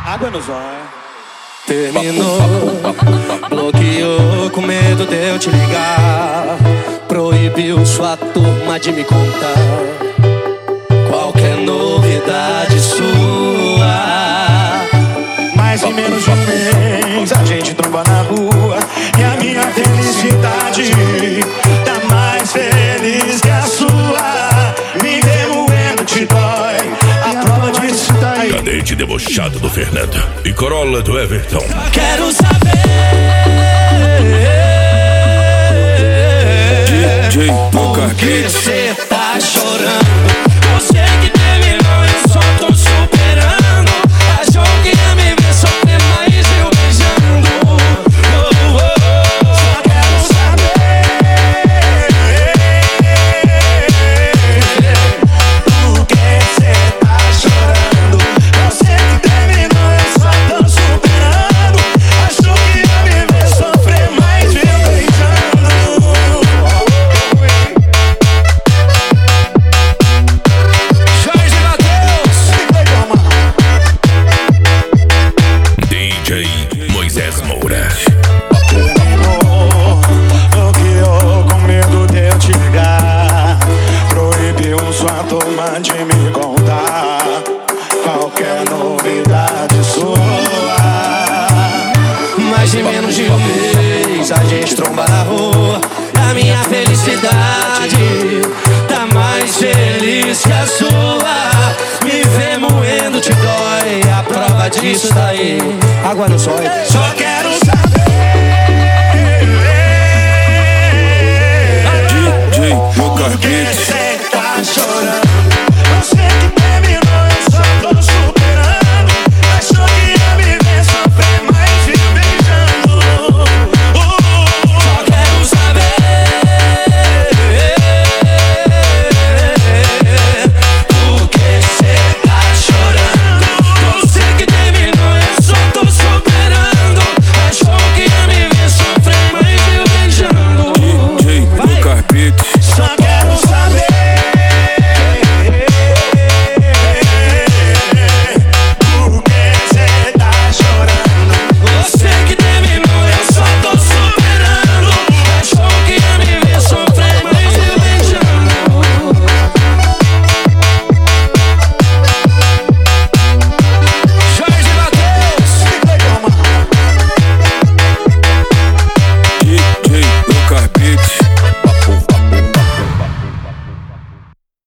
Água no zóio. Terminou, bloqueou com medo de eu te ligar. Proibiu sua turma de me contar qualquer novidade sua. Mais em menos de um mês a gente tromba na rua e a minha felicidade tá mais feliz que a sua. Me remoendo te dói, a prova disso tá aí. Cadete debochado do Fernando e Corolla do Everton. Quero saber DJ Poker por que Beats. você tá chorando. Você que terminou, eu só tô superando. Achou que ia me ver sofrer, mas eu beijando. Só quero saber por que você tá chorando. Você que terminou, eu só tô superando. Achou que ia me ver sofrer, mas eu beijando. Jorge Mateus. DJ Moisés Moura. Bloqueou com medo de eu te ligar. Proibiu sua turma de me contar qualquer novidade sua. Mais de menos de um mês a gente tromba na rua. A minha felicidade tá mais feliz que a sua. Me ver moendo te dói, a prova disso tá aí. Água no zóio. Só quero saber DJ Poker por que Beats. você tá chorando.